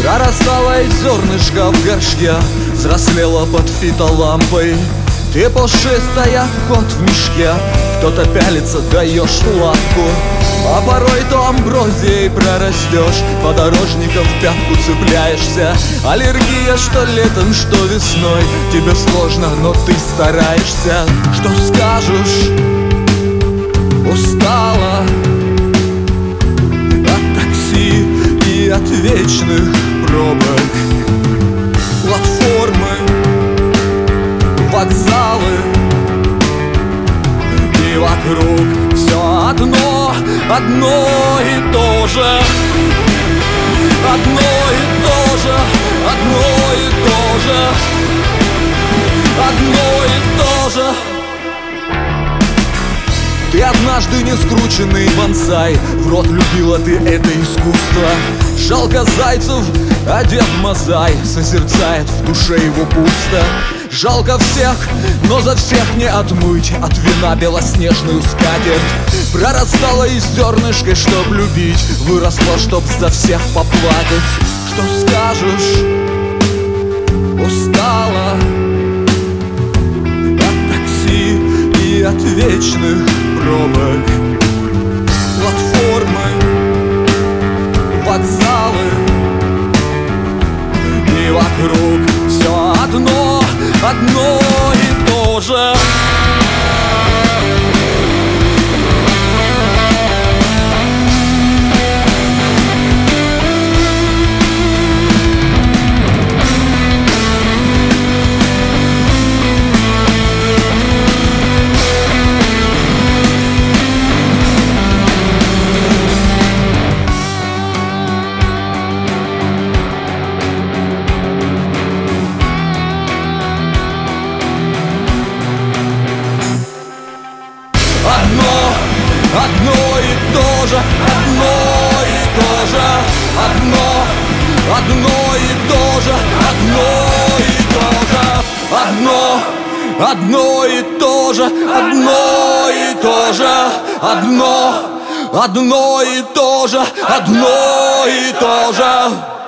Прорастало из зернышка в горшке, взрослела под фитолампой. Ты пушистая, кот в мешке, кто-то пялится, даешь лапку. А порой то амброзией прорастешь, подорожником в пятку цепляешься. Аллергия, что летом, что весной, тебе сложно, но ты стараешься. Что скажешь? Устала от такси и от вечных пробок. Платформы, вокзалы, и вокруг все одно, одно и то же. Одно и то же, одно и то же, одно и то же. Ты однажды не скрученный бонсай, в рот любила ты это искусство. Жалко зайцев, а Дед Мазай созерцает, в душе его пусто. Жалко всех, но за всех не отмыть от вина белоснежную скатерть. Прорастала из зернышка, чтоб любить, выросла, чтоб за всех поплакать. Что скажешь? Устала от такси и от вечных пробок. Платформы, вокзалы, и вокруг все одно, одно и то же. Одно и то же, одно и то же, одно и то же, одно и то же, одно и то же, одно и то же, одно и то же.